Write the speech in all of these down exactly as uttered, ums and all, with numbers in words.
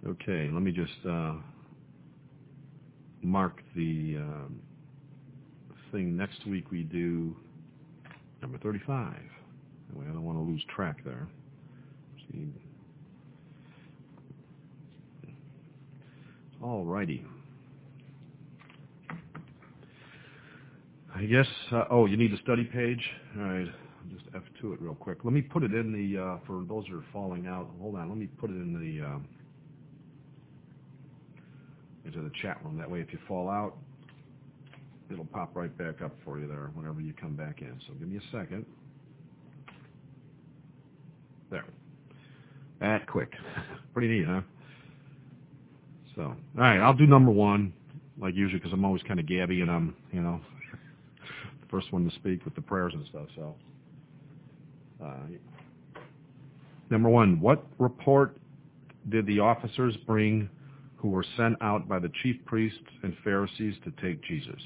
Okay, let me just uh, mark the um, thing. Next week we do number thirty-five. I don't want to lose track there. See. All righty. I guess, uh, oh, you need the study page? All right, I'll just F two it real quick. Let me put it in the, uh, for those who are falling out, hold on, let me put it in the, um, into the chat room. That way if you fall out, it'll pop right back up for you there whenever you come back in. So give me a second. There. That quick. Pretty neat, huh? So, all right, I'll do number one, like usually, because I'm always kind of gabby and I'm, you know, the first one to speak with the prayers and stuff. So, uh, number one, what report did the officers bring who were sent out by the chief priests and Pharisees to take Jesus?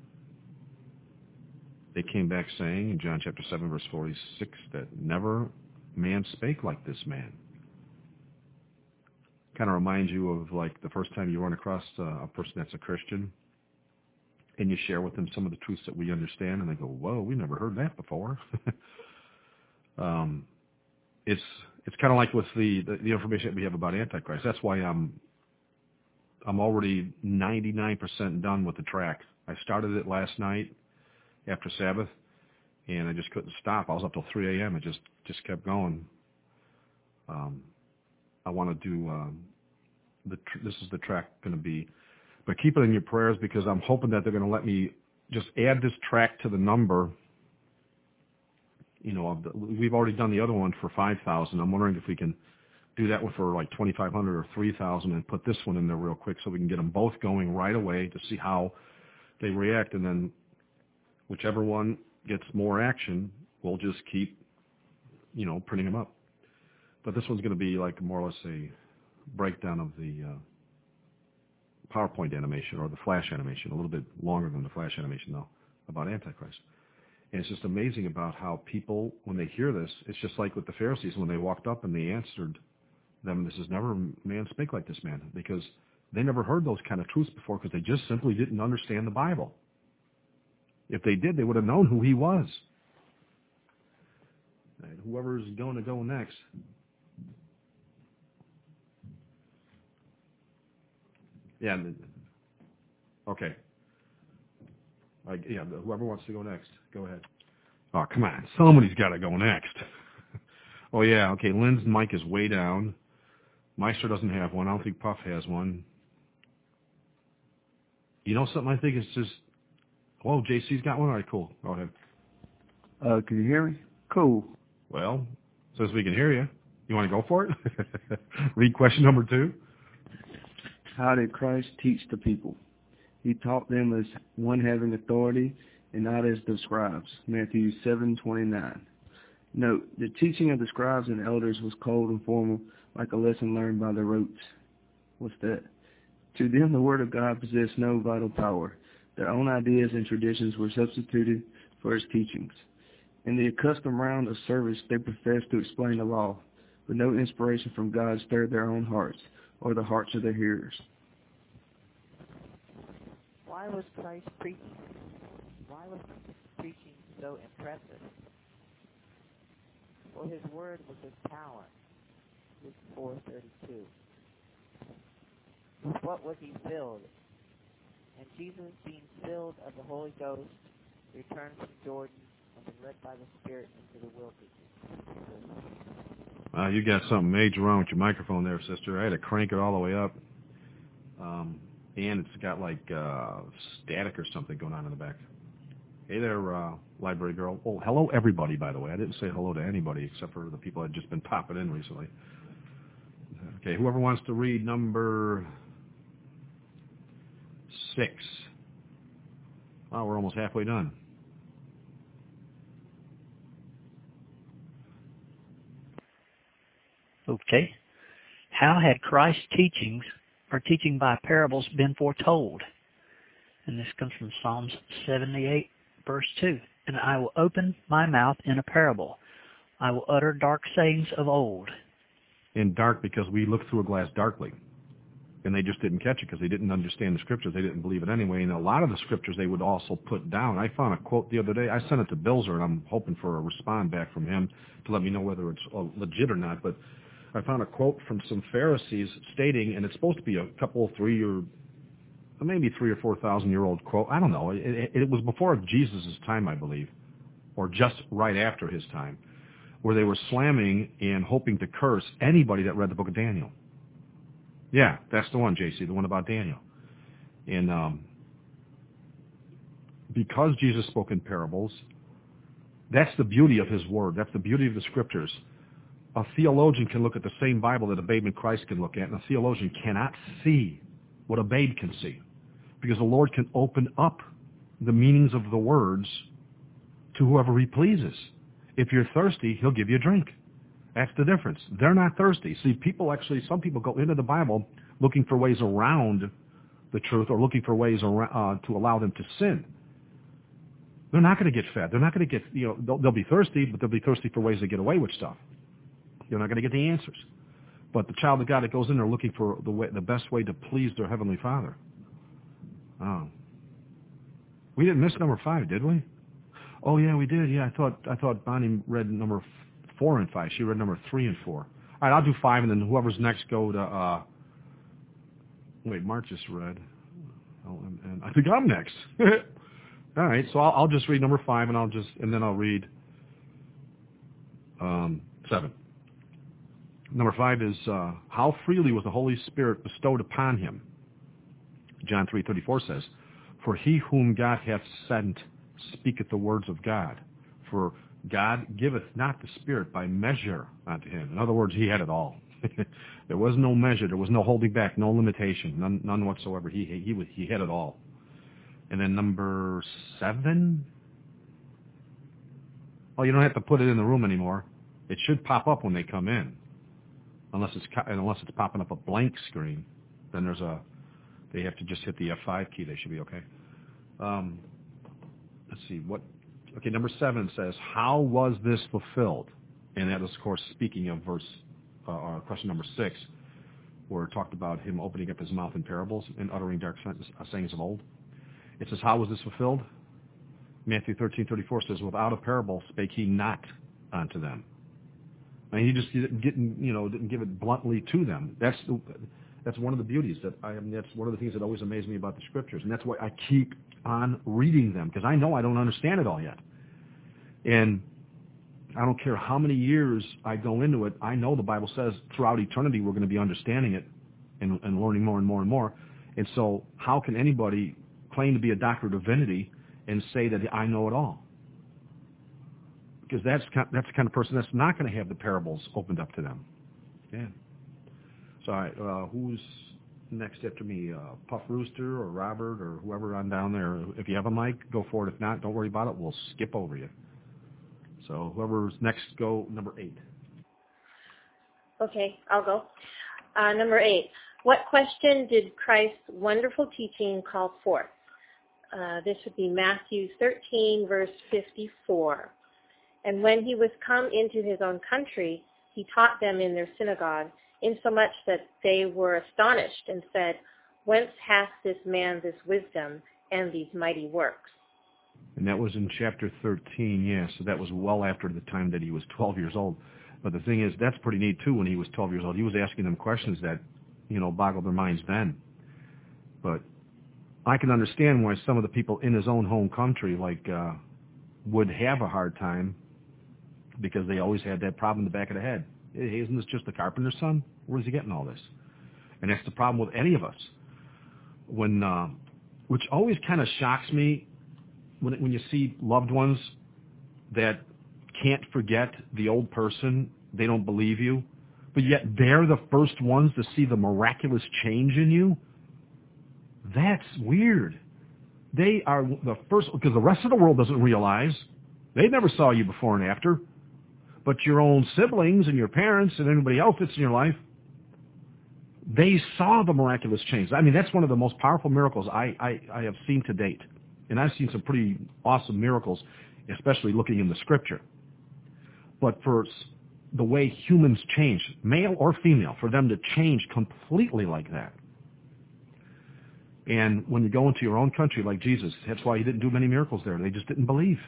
They came back saying in John chapter seven, verse forty-six, that never man spake like this man. Kind of reminds you of like the first time you run across uh, a person that's a Christian and you share with them some of the truths that we understand, and they go, whoa, we never heard that before. um, it's it's kind of like with the, the, the information that we have about Antichrist. That's why I'm I'm already ninety-nine percent done with the track. I started it last night after Sabbath, and I just couldn't stop. I was up till three a.m. It just, just kept going. Um, I want to do, um, the tr- this is the track going to be. But keep it in your prayers because I'm hoping that they're going to let me just add this track to the number. You know, of the, we've already done the other one for five thousand. I'm wondering if we can do that one for like twenty-five hundred or three thousand and put this one in there real quick so we can get them both going right away to see how they react. And then whichever one gets more action, we'll just keep, you know, printing them up. But this one's going to be like more or less a breakdown of the uh, PowerPoint animation or the Flash animation, a little bit longer than the Flash animation, though, about Antichrist. And it's just amazing about how people, when they hear this, it's just like with the Pharisees when they walked up and they answered them, this is never man spake like this man, because they never heard those kind of truths before because they just simply didn't understand the Bible. If they did, they would have known who he was. And whoever's going to go next. Yeah. Okay. I, yeah. Whoever wants to go next, go ahead. Oh, come on. Somebody's got to go next. Oh, yeah. Okay. Lynn's mic is way down. Meister doesn't have one. I don't think Puff has one. You know something? I think it's just. Whoa, J C's got one? All right, cool. Go ahead. Uh, can you hear me? Cool. Well, says we can hear you. You want to go for it? Read question number two. How did Christ teach the people? He taught them as one having authority and not as the scribes. Matthew seven twenty-nine. Note, the teaching of the scribes and elders was cold and formal, like a lesson learned by the rote. What's that? To them, the word of God possessed no vital power. Their own ideas and traditions were substituted for his teachings. In the accustomed round of service, they professed to explain the law, but no inspiration from God stirred their own hearts or the hearts of their hearers. Why was Christ preaching? Why was his preaching so impressive? For his word was his power. Luke four thirty-two. With what was he filled? And Jesus, being filled of the Holy Ghost, returned from Jordan and was led by the Spirit into the wilderness. Uh, you got something major wrong with your microphone there, sister. I had to crank it all the way up. Um, and it's got like uh, static or something going on in the back. Hey there, uh, library girl. Oh, hello everybody, by the way. I didn't say hello to anybody except for the people that had just been popping in recently. Okay, whoever wants to read number six. Oh, we're almost halfway done. Okay. How had Christ's teachings, or teaching by parables, been foretold? And this comes from Psalms seventy-eight, verse two. And I will open my mouth in a parable. I will utter dark sayings of old. In dark because we look through a glass darkly. And they just didn't catch it because they didn't understand the scriptures. They didn't believe it anyway. And a lot of the scriptures they would also put down. I found a quote the other day. I sent it to Bilzer, and I'm hoping for a response back from him to let me know whether it's legit or not. But I found a quote from some Pharisees stating, and it's supposed to be a couple, three or maybe three or four thousand year old quote. I don't know. It, it, it was before Jesus' time, I believe, or just right after his time, where they were slamming and hoping to curse anybody that read the book of Daniel. Yeah, that's the one, J C, the one about Daniel. And um, because Jesus spoke in parables, that's the beauty of his word. That's the beauty of the scriptures. A theologian can look at the same Bible that a babe in Christ can look at, and a theologian cannot see what a babe can see, because the Lord can open up the meanings of the words to whoever he pleases. If you're thirsty, he'll give you a drink. That's the difference. They're not thirsty. See, people actually, some people go into the Bible looking for ways around the truth or looking for ways around, uh, to allow them to sin. They're not going to get fed. They're not going to get, you know, they'll, they'll be thirsty, but they'll be thirsty for ways to get away with stuff. You're not going to get the answers. But the child of God that goes in there looking for the way, the best way to please their Heavenly Father. Oh. We didn't miss number five, did we? Oh, yeah, we did. Yeah, I thought I thought Bonnie read number four and five. She read number three and four. All right, I'll do five, and then whoever's next go to, uh, wait, Mark just read. Oh, and, and I think I'm next. All right, so I'll, I'll just read number five, and I'll just, and then I'll read um, seven. Number five is, uh, how freely was the Holy Spirit bestowed upon him? John three thirty-four says, for he whom God hath sent speaketh the words of God. For God giveth not the Spirit by measure unto him. In other words, he had it all. There was no measure. There was no holding back, no limitation, none, none whatsoever. He, he, he, he had it all. And then number seven. Oh, you don't have to put it in the room anymore. It should pop up when they come in. Unless it's, unless it's popping up a blank screen. Then there's a, they have to just hit the F five key. They should be okay. Um, let's see, what, okay, number seven says, how was this fulfilled? And that is, of course, speaking of verse, uh, or question number six, where it talked about him opening up his mouth in parables and uttering dark sayings of old. It says, how was this fulfilled? Matthew thirteen thirty-four says, without a parable spake he not unto them. And he just didn't, didn't, you know, didn't give it bluntly to them. That's the, that's one of the beauties that I, I mean, that's one of the things that always amazes me about the scriptures, and that's why I keep on reading them, because I know I don't understand it all yet. And I don't care how many years I go into it, I know the Bible says throughout eternity we're going to be understanding it and, and learning more and more and more. And so how can anybody claim to be a doctor of divinity and say that I know it all? Because that's that's the kind of person that's not going to have the parables opened up to them. Yeah. So, all right, uh, who's next after me? Uh, Puff Rooster or Robert or whoever on down there. If you have a mic, go for it. If not, don't worry about it. We'll skip over you. So whoever's next, go number eight. Okay, I'll go. Uh, number eight. What question did Christ's wonderful teaching call forth? Uh, this would be Matthew thirteen, verse fifty-four. And when he was come into his own country, he taught them in their synagogue, insomuch that they were astonished and said, whence hath this man this wisdom and these mighty works? And that was in chapter thirteen, yes. So that was well after the time that he was twelve years old. But the thing is, that's pretty neat, too, when he was twelve years old. He was asking them questions that, you know, boggled their minds then. But I can understand why some of the people in his own home country, like, uh, would have a hard time, because they always had that problem in the back of the head. Hey, isn't this just the carpenter's son? Where's he getting all this? And that's the problem with any of us. When, uh, which always kind of shocks me when when you see loved ones that can't forget the old person, they don't believe you, but yet they're the first ones to see the miraculous change in you. That's weird. They are the first, because the rest of the world doesn't realize. They never saw you before and after. But your own siblings and your parents and anybody else that's in your life, they saw the miraculous change. I mean, that's one of the most powerful miracles I, I, I have seen to date. And I've seen some pretty awesome miracles, especially looking in the Scripture. But for the way humans change, male or female, for them to change completely like that, And when you go into your own country like Jesus, that's why he didn't do many miracles there. They just didn't believe.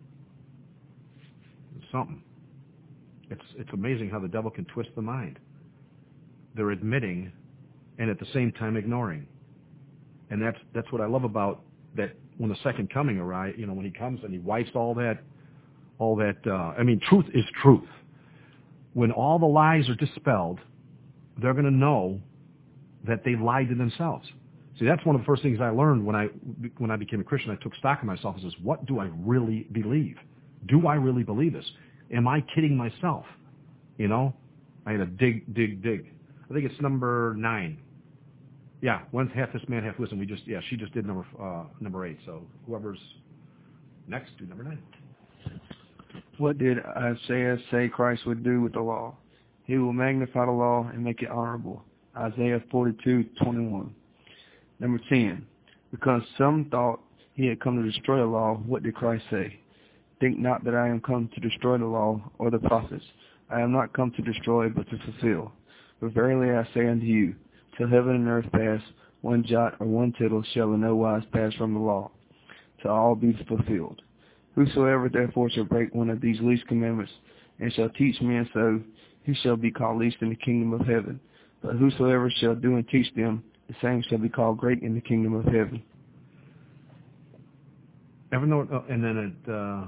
It's something. It's, it's amazing how the devil can twist the mind. They're admitting and at the same time ignoring. And that's that's what I love about that when the second coming arrives, you know, when he comes and he wipes all that, all that, uh, I mean, truth is truth. When all the lies are dispelled, they're going to know that they lied to themselves. See, that's one of the first things I learned when I when I became a Christian. I took stock of myself and says, what do I really believe? Do I really believe this? Am I kidding myself? You know, I had to dig, dig, dig. I think it's number nine. Yeah, one's half this man, half wisdom. We just, yeah, she just did number uh, number eight. So whoever's next, do number nine. What did Isaiah say Christ would do with the law? He will magnify the law and make it honorable. Isaiah forty-two twenty-one. Number ten. Because some thought he had come to destroy the law, what did Christ say? Think not that I am come to destroy the law or the prophets. I am not come to destroy, but to fulfill. But verily I say unto you, till heaven and earth pass, one jot or one tittle shall in no wise pass from the law, till all be fulfilled. Whosoever therefore shall break one of these least commandments, and shall teach men so, he shall be called least in the kingdom of heaven. But whosoever shall do and teach them, the same shall be called great in the kingdom of heaven. Ever know? Uh, and then it, uh,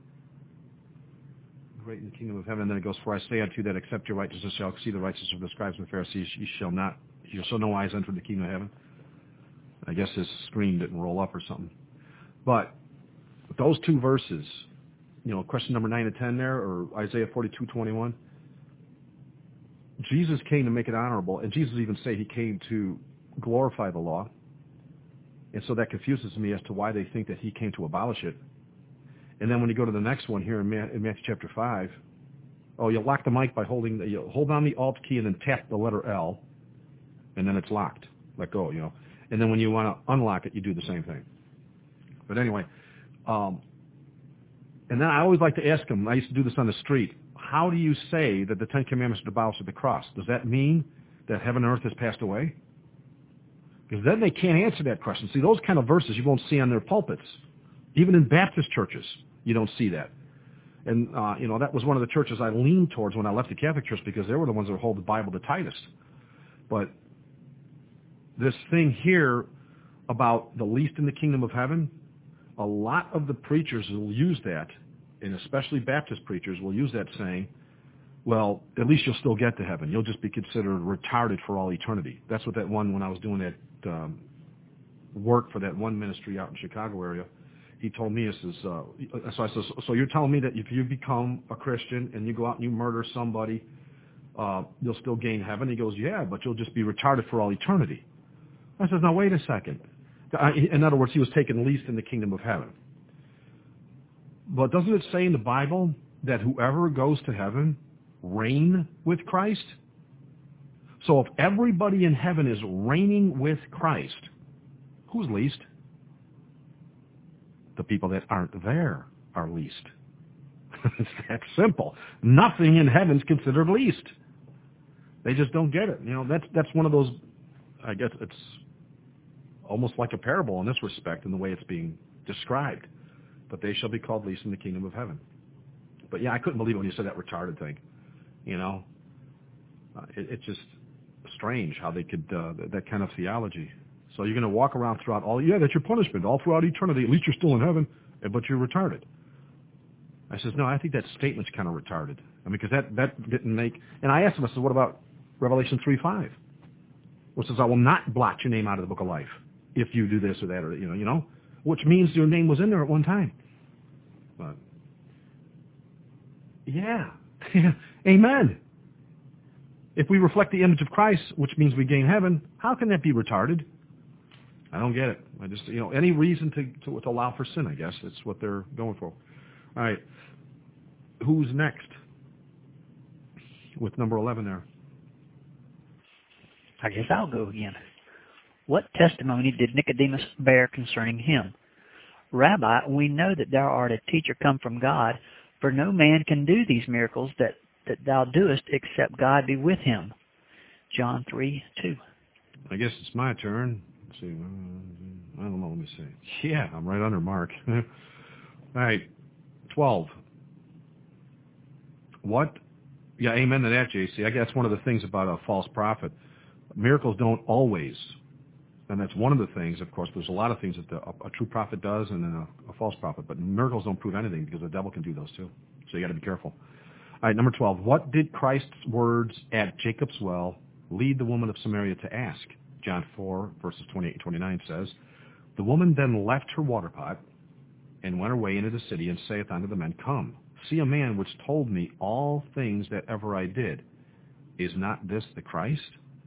great in the kingdom of heaven. And then it goes, for I say unto you that except your righteousness shall exceed the righteousness of the scribes and Pharisees, you shall not, you shall no wise enter the kingdom of heaven. I guess his screen didn't roll up or something. But those two verses, you know, question number nine and ten there, or Isaiah forty-two twenty-one. Jesus came to make it honorable, and Jesus even say he came to glorify the law. And so that confuses me as to why they think that he came to abolish it. And then when you go to the next one here in Matthew chapter five, oh, you lock the mic by holding the, you hold down the Alt key and then tap the letter L, and then it's locked. Let go, you know. And then when you want to unlock it, you do the same thing. But anyway, um, and then I always like to ask them, I used to do this on the street, how do you say that the Ten Commandments are abolished at the cross? Does that mean that heaven and earth has passed away? Because then they can't answer that question. See, those kind of verses you won't see on their pulpits. Even in Baptist churches, you don't see that. And, uh, you know, that was one of the churches I leaned towards when I left the Catholic Church, because they were the ones that hold the Bible the tightest. But this thing here about the least in the kingdom of heaven, a lot of the preachers will use that, and especially Baptist preachers will use that saying, well, at least you'll still get to heaven. You'll just be considered retarded for all eternity. That's what that one, when I was doing that um, work for that one ministry out in Chicago area, he told me, this is, uh, so I said, so you're telling me that if you become a Christian and you go out and you murder somebody, uh, you'll still gain heaven? He goes, yeah, but you'll just be retarded for all eternity. I said, now wait a second. In other words, he was taken least in the kingdom of heaven. But doesn't it say in the Bible that whoever goes to heaven reign with Christ? So if everybody in heaven is reigning with Christ, who's least? The people that aren't there are least. It's that simple. Nothing in heaven's considered least. They just don't get it. You know, that's that's one of those, I guess it's almost like a parable in this respect in the way it's being described. But they shall be called least in the kingdom of heaven. But yeah, I couldn't believe it when you said that retarded thing. You know, uh, it, it's just strange how they could, uh, that, that kind of theology. So you're going to walk around throughout all, yeah, that's your punishment, all throughout eternity. At least you're still in heaven, but you're retarded. I says, no, I think that statement's kind of retarded. I mean, because that, that didn't make, and I asked him, I said, what about Revelation three five? Which says, I will not blot your name out of the book of life if you do this or that, or, you know, you know, which means your name was in there at one time. But, yeah, amen. If we reflect the image of Christ, which means we gain heaven, how can that be retarded? I don't get it. I just, you know, any reason to, to, to allow for sin, I guess. That's what they're going for. All right. Who's next? With number eleven there. I guess I'll go again. What testimony did Nicodemus bear concerning him? Rabbi, we know that thou art a teacher come from God, for no man can do these miracles that, that thou doest except God be with him. John three two. I guess it's my turn. Let's see. I don't know. Let me see. Yeah, I'm right under Mark. All right. twelve. What? Yeah, amen to that, J C. I guess one of the things about a false prophet, miracles don't always, and that's one of the things, of course, there's a lot of things that the, a, a true prophet does and then a, a false prophet, but miracles don't prove anything because the devil can do those too. So you got to be careful. All right, number twelve. What did Christ's words at Jacob's well lead the woman of Samaria to ask? John four, verses twenty-eight and twenty-nine says, the woman then left her water pot and went away into the city and saith unto the men, come, see a man which told me all things that ever I did. Is not this the Christ?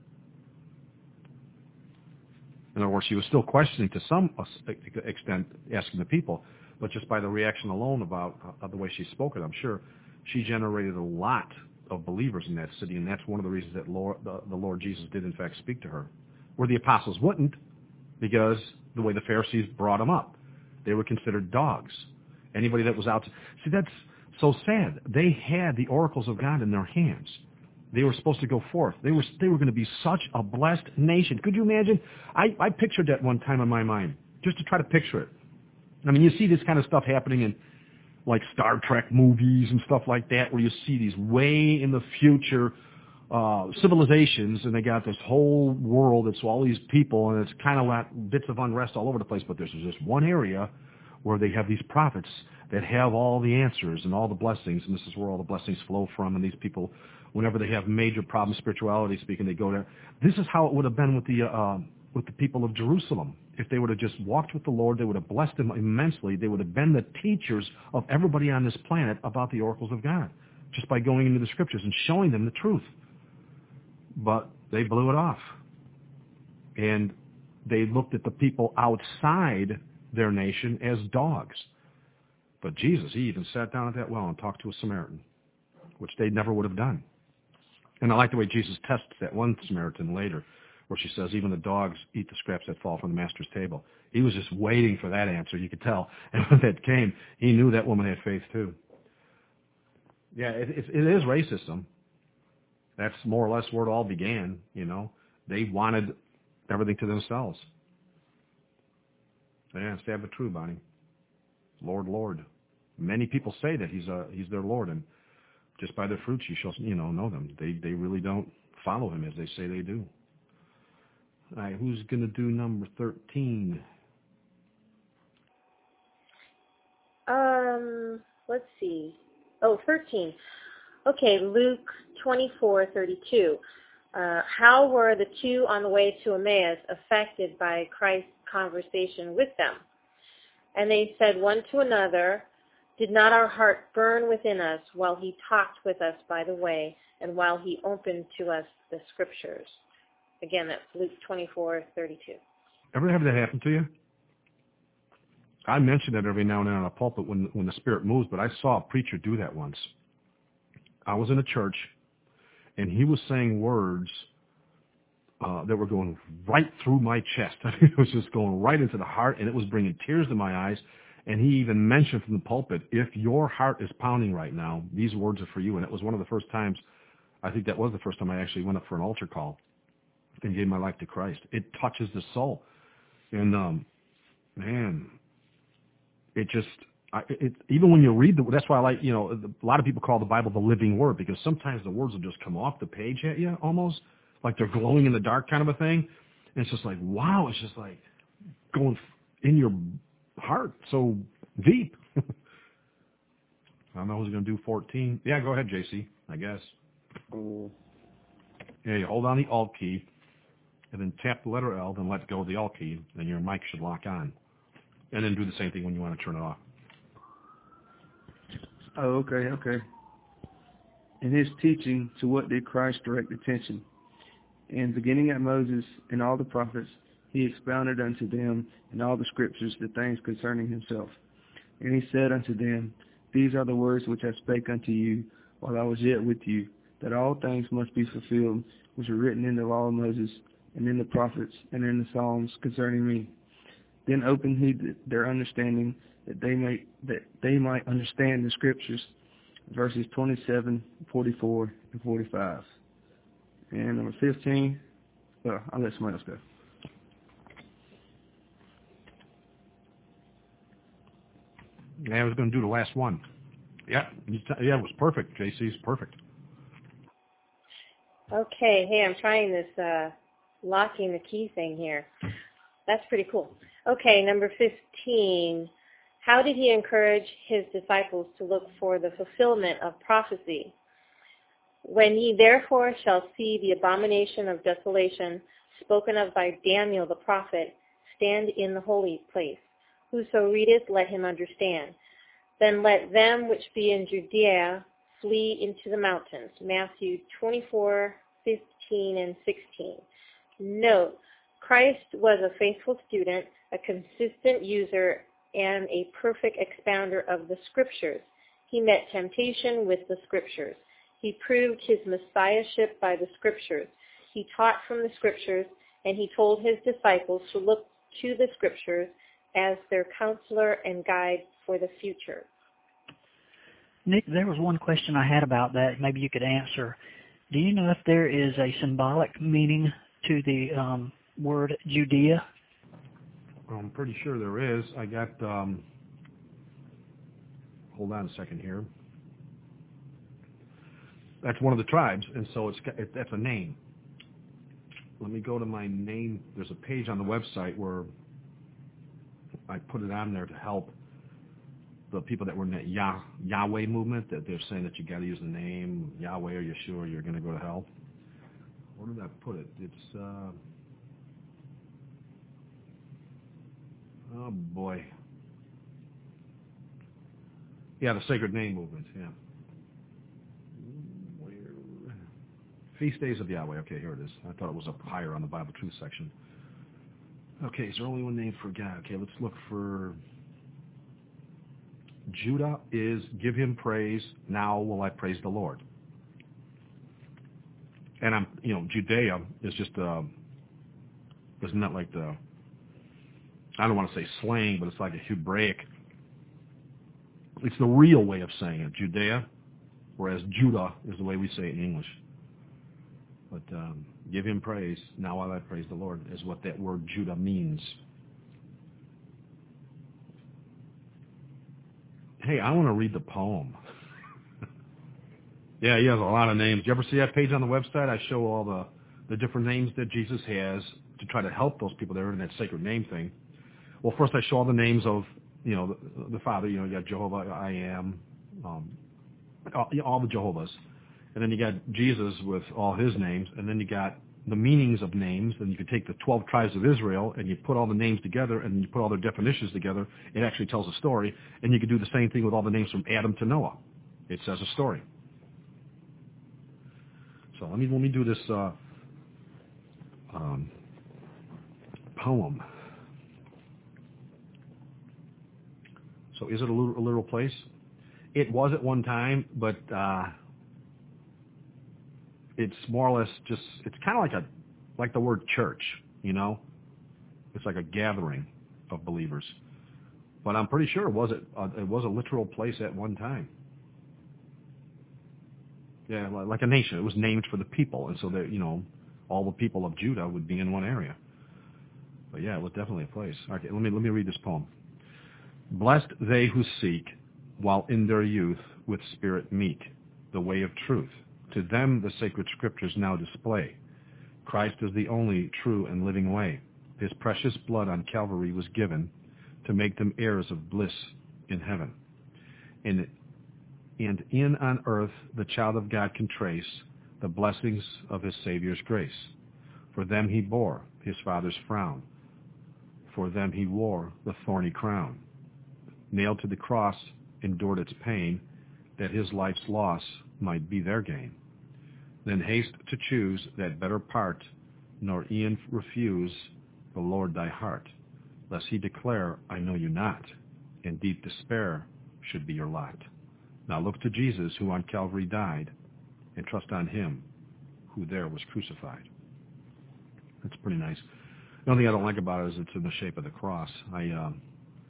In other words, she was still questioning to some extent, asking the people, but just by the reaction alone about uh, the way she spoke it, I'm sure, she generated a lot of believers in that city, and that's one of the reasons that Lord, the, the Lord Jesus did, in fact, speak to her. Where the apostles wouldn't, because the way the Pharisees brought them up. They were considered dogs. Anybody that was out to... See, that's so sad. They had the oracles of God in their hands. They were supposed to go forth. They were they were going to be such a blessed nation. Could you imagine? I, I pictured that one time in my mind, just to try to picture it. I mean, you see this kind of stuff happening in, like, Star Trek movies and stuff like that, where you see these way in the future uh, civilizations, and they got this whole world that's all these people, and it's kind of like bits of unrest all over the place, but there's just one area where they have these prophets that have all the answers and all the blessings, and this is where all the blessings flow from, and these people, whenever they have major problems, spirituality speaking, they go there. This is how it would have been with the uh, with the people of Jerusalem. If they would have just walked with the Lord, they would have blessed them immensely. They would have been the teachers of everybody on this planet about the oracles of God, just by going into the Scriptures and showing them the truth. But they blew it off. And they looked at the people outside their nation as dogs. But Jesus, he even sat down at that well and talked to a Samaritan, which they never would have done. And I like the way Jesus tests that one Samaritan later, where she says, even the dogs eat the scraps that fall from the master's table. He was just waiting for that answer, you could tell. And when that came, he knew that woman had faith too. Yeah, it, it, it is racism. That's more or less where it all began, you know. They wanted everything to themselves. Yeah, sad but true, Bonnie. Lord, Lord. Many people say that he's a, he's their Lord, and just by their fruits you shall, you know, know them. They they really don't follow him as they say they do. All right, who's going to do number thirteen? Um, let's see. Oh, thirteen. Okay, Luke twenty-four thirty-two. Uh, how were the two on the way to Emmaus affected by Christ's conversation with them? And they said one to another, did not our heart burn within us while he talked with us by the way, and while he opened to us the Scriptures? Again, that's Luke twenty-four thirty-two. Ever have that happen to you? I mention that every now and then on a pulpit when when the Spirit moves, but I saw a preacher do that once. I was in a church, and he was saying words uh, that were going right through my chest. I mean, it was just going right into the heart, and it was bringing tears to my eyes. And he even mentioned from the pulpit, if your heart is pounding right now, these words are for you. And it was one of the first times, I think that was the first time I actually went up for an altar call and gave my life to Christ. It touches the soul. And, um, man, it just... I, it, even when you read the, that's why I like, you know, a lot of people call the Bible the living word, because sometimes the words will just come off the page at you almost, like they're glowing in the dark kind of a thing. And it's just like, wow, it's just like going in your heart so deep. I don't know who's going to do fourteen. Yeah, go ahead, J C, I guess. Oh. Yeah, you hold on the Alt key, and then tap the letter L, then let go of the Alt key, and your mic should lock on. And then do the same thing when you want to turn it off. Oh, okay, okay. In his teaching, to what did Christ direct attention? And beginning at Moses and all the prophets, he expounded unto them in all the scriptures the things concerning himself. And he said unto them, these are the words which I spake unto you while I was yet with you, that all things must be fulfilled which were written in the law of Moses, and in the prophets, and in the Psalms concerning me. Then opened he their understanding, that they may that they might understand the scriptures. Verses twenty-seven, forty-four, and forty-five. And number fifteen. Well, I'll let somebody else go. Yeah, I was going to do the last one. Yeah, yeah, it was perfect. J C's perfect. Okay, hey, I'm trying this uh, locking the key thing here. That's pretty cool. Okay, number fifteen. How did he encourage his disciples to look for the fulfillment of prophecy? When ye therefore shall see the abomination of desolation spoken of by Daniel the prophet stand in the holy place, whoso readeth, let him understand. Then let them which be in Judea flee into the mountains. Matthew twenty-four, fifteen, and sixteen. Note, Christ was a faithful student, a consistent user, and a perfect expounder of the Scriptures. He met temptation with the Scriptures. He proved his messiahship by the Scriptures. He taught from the Scriptures, and he told his disciples to look to the Scriptures as their counselor and guide for the future. Nick, there was one question I had about that. Maybe you could answer. Do you know if there is a symbolic meaning to the um, word Judea? I'm pretty sure there is. I got, um, hold on a second here. That's one of the tribes, and so it's it, that's a name. Let me go to my name. There's a page on the website where I put it on there to help the people that were in that Yah, Yahweh movement, that they're saying that you got to use the name Yahweh or Yeshua or you're going to go to hell. Where did I put it? It's, uh, oh boy. Yeah, the Sacred Name movement, yeah. Where? Feast Days of Yahweh. Okay, here it is. I thought it was up higher on the Bible Truth section. Okay, is there only one name for God? Okay, let's look for... Judah is give him praise, now will I praise the Lord. And I'm, you know, Judea is just, uh, isn't that like the, I don't want to say slang, but it's like a Hebraic, it's the real way of saying it, Judea, whereas Judah is the way we say it in English. But um, give him praise, now will I praise the Lord, is what that word Judah means. Hey, I want to read the poem. Yeah, he has a lot of names. You ever see that page on the website? I show all the, the different names that Jesus has to try to help those people that are in that sacred name thing. Well, first I show all the names of, you know, the, the Father. You know, you got Jehovah, I am, um, all, all the Jehovahs. And then you got Jesus with all his names. And then you got the meanings of names. And you could take the twelve tribes of Israel and you put all the names together and you put all their definitions together. It actually tells a story. And you could do the same thing with all the names from Adam to Noah. It says a story. So let me let me do this uh, um, poem. So is it a literal, a literal place? It was at one time, but uh, it's more or less just, it's kind of like a, like the word church, you know? It's like a gathering of believers. But I'm pretty sure it was, a, uh, it was a literal place at one time. Yeah, like a nation. It was named for the people, and so that, you know, all the people of Judah would be in one area. But yeah, it was definitely a place. Okay, let me let me read this poem. Blessed they who seek, while in their youth, with spirit meek, the way of truth. To them the sacred scriptures now display. Christ is the only true and living way. His precious blood on Calvary was given to make them heirs of bliss in heaven. And And in on earth the child of God can trace the blessings of his Savior's grace. For them he bore his Father's frown. For them he wore the thorny crown. Nailed to the cross, endured its pain, that his life's loss might be their gain. Then haste to choose that better part, nor e'en refuse the Lord thy heart, lest he declare, I know you not, and deep despair should be your lot. Now look to Jesus, who on Calvary died, and trust on him, who there was crucified. That's pretty nice. The only thing I don't like about it is it's in the shape of the cross. I um,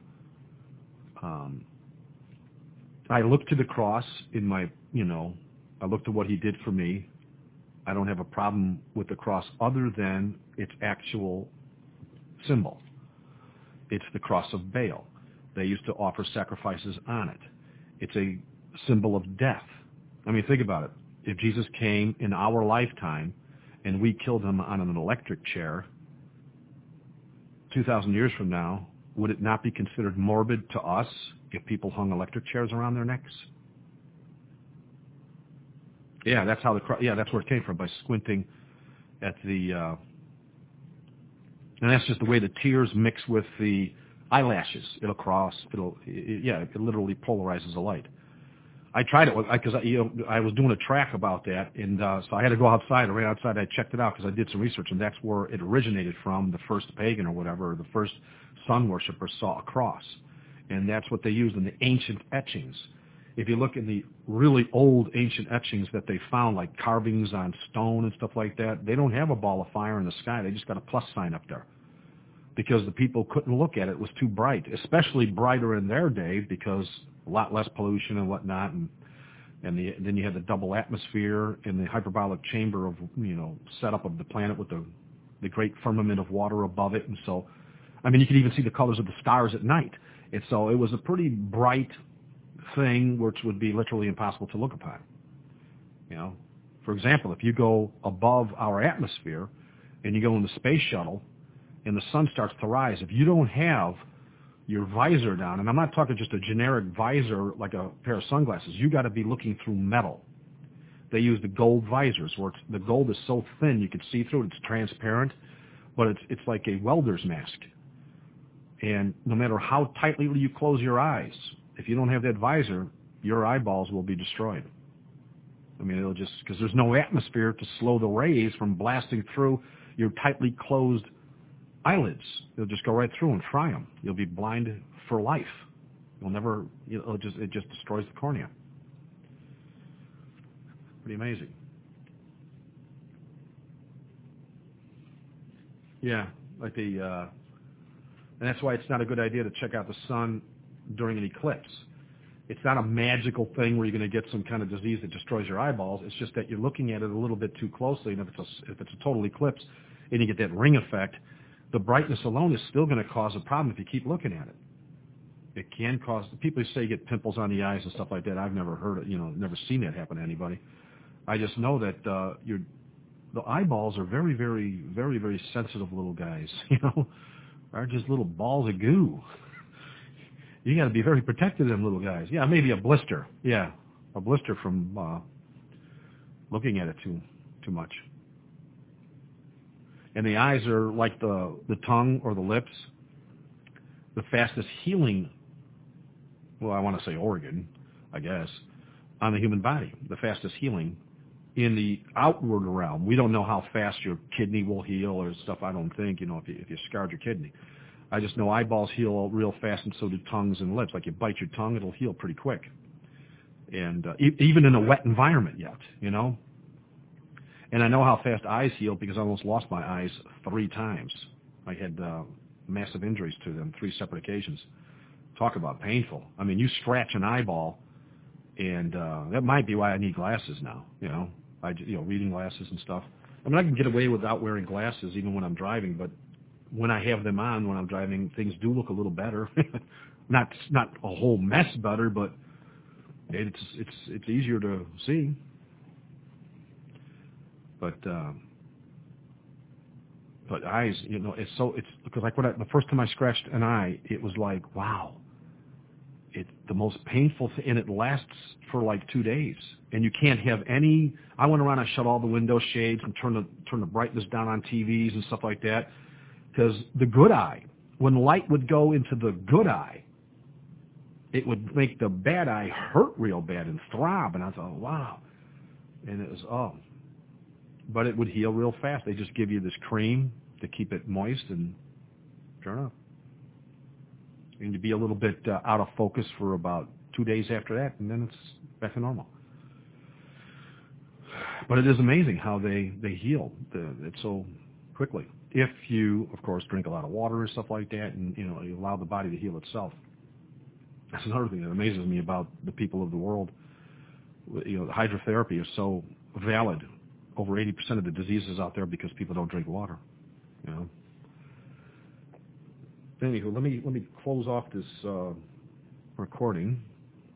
um, I look to the cross in my, you know, I look to what he did for me. I don't have a problem with the cross other than its actual symbol. It's the cross of Baal. They used to offer sacrifices on it. It's a symbol of death. I mean, think about it. If Jesus came in our lifetime and we killed him on an electric chair, two thousand years from now, would it not be considered morbid to us if people hung electric chairs around their necks? Yeah, that's how the yeah, that's where it came from, by squinting at the, uh, and that's just the way the tears mix with the eyelashes. It'll cross. It'll it, yeah, it literally polarizes the light. I tried it because I, you know, I was doing a track about that, and uh, so I had to go outside. I ran outside. I checked it out because I did some research, and that's where it originated from. The first pagan or whatever, or the first sun worshiper saw a cross, and that's what they used in the ancient etchings. If you look in the really old ancient etchings that they found, like carvings on stone and stuff like that, they don't have a ball of fire in the sky. They just got a plus sign up there because the people couldn't look at it. It was too bright, especially brighter in their day because a lot less pollution and whatnot, and and the, then you had the double atmosphere and the hyperbolic chamber of, you know, setup of the planet with the the great firmament of water above it, and so, I mean, you could even see the colors of the stars at night, and so it was a pretty bright thing, which would be literally impossible to look upon. You know, for example, if you go above our atmosphere and you go in the space shuttle and the sun starts to rise, if you don't have your visor down, and I'm not talking just a generic visor like a pair of sunglasses, you got to be looking through metal. They use the gold visors where it's, the gold is so thin you can see through it. It's transparent, but it's it's like a welder's mask. And no matter how tightly you close your eyes, if you don't have that visor, your eyeballs will be destroyed. I mean, it'll just, because there's no atmosphere to slow the rays from blasting through your tightly closed eyelids. They'll just go right through and fry them. You'll be blind for life. You'll never, it'll just, it just destroys the cornea. Pretty amazing. Yeah, like the, uh, and that's why it's not a good idea to check out the sun during an eclipse. It's not a magical thing where you're going to get some kind of disease that destroys your eyeballs. It's just that you're looking at it a little bit too closely, and if it's a, if it's a total eclipse and you get that ring effect, the brightness alone is still going to cause a problem if you keep looking at it. It can cause, people say you get pimples on the eyes and stuff like that. I've never heard it, you know, never seen that happen to anybody. I just know that uh, your the eyeballs are very, very, very, very sensitive little guys, you know. They're just little balls of goo. You got to be very protected of them little guys. Yeah, maybe a blister. Yeah, a blister from uh, looking at it too too much. And the eyes are like the, the tongue or the lips, the fastest healing, well, I want to say organ, I guess, on the human body, the fastest healing in the outward realm. We don't know how fast your kidney will heal or stuff, I don't think, you know, if you, if you scarred your kidney. I just know eyeballs heal real fast, and so do tongues and lips. Like you bite your tongue, it'll heal pretty quick. And uh, e- even in a wet environment yet, you know. And I know how fast eyes heal because I almost lost my eyes three times. I had uh, massive injuries to them, three separate occasions. Talk about painful. I mean, you scratch an eyeball, and uh, that might be why I need glasses now, you know, I, you know, reading glasses and stuff. I mean, I can get away without wearing glasses even when I'm driving, but when I have them on when I'm driving, things do look a little better. not not a whole mess better, but it's it's it's easier to see. But uh, but eyes, you know, it's so it's because like when I, the first time I scratched an eye, it was like, wow, it's the most painful thing, and it lasts for like two days. And you can't have any. I went around, I shut all the window shades and turned the turn the brightness down on T Vs and stuff like that, because the good eye, when light would go into the good eye, it would make the bad eye hurt real bad and throb. And I thought, wow, and it was oh. But it would heal real fast. They just give you this cream to keep it moist, and sure enough. And to be a little bit uh, out of focus for about two days after that, and then it's back to normal. But it is amazing how they, they heal the, it so quickly. If you, of course, drink a lot of water and stuff like that, and you know, you allow the body to heal itself. That's another thing that amazes me about the people of the world. You know, the hydrotherapy is so valid. Over eighty percent of the diseases out there because people don't drink water, you know. Anywho, let me let me close off this uh, recording.